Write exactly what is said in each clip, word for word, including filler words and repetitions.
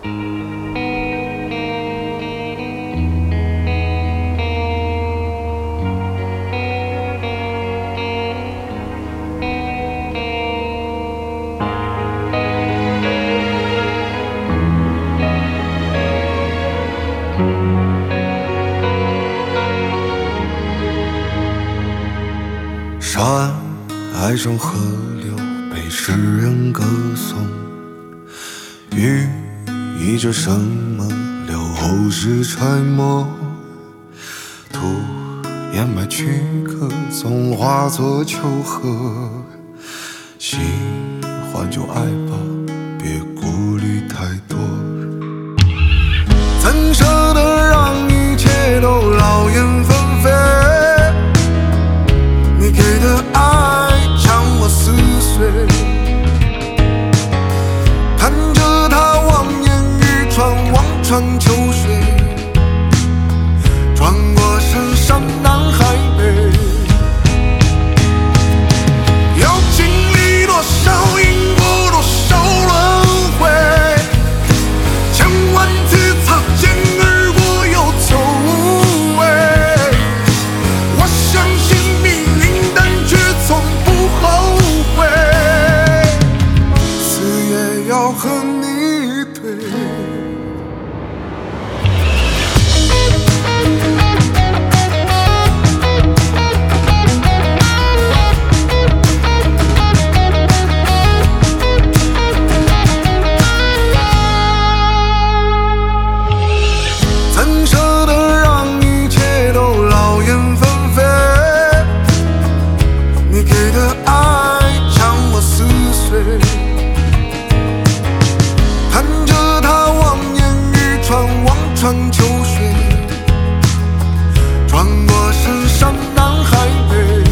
山爱上河流，被诗人歌颂。雨依着什么流，后世揣摩。土掩埋躯壳，总化作丘壑。喜欢就爱吧，别顾虑太多。怎舍得让一切都劳燕分飞？你给的爱将我撕碎，看着它望眼欲穿，望穿秋水，穿过深山南海北。要经历多少因果，多少轮回，千万次擦肩而过又走无味。我相信命运，但却从不后悔，死也要和你对。怎舍得让一切都劳燕分飞？你给的爱将我撕碎，看着它望眼欲穿，望穿秋水，穿过深山南海北。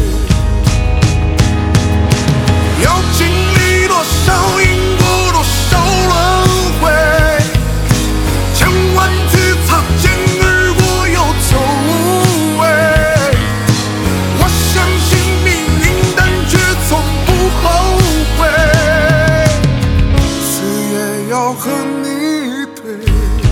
要经历多少因果，多少轮回，千万次擦肩而过又走无味。我相信命运，但却从不后悔，死也要和你对。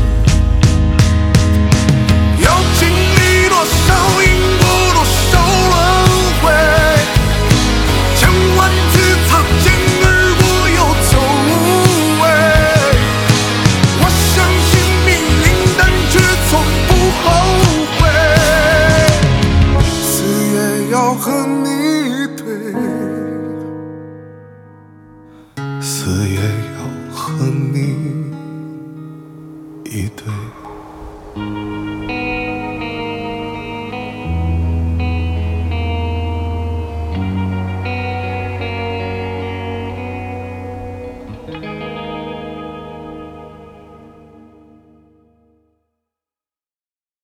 要经历多少因果，多少轮回，千万次擦肩而过又走无味。我相信命运，但却从不后悔，死也要和你对，死也要和你一对。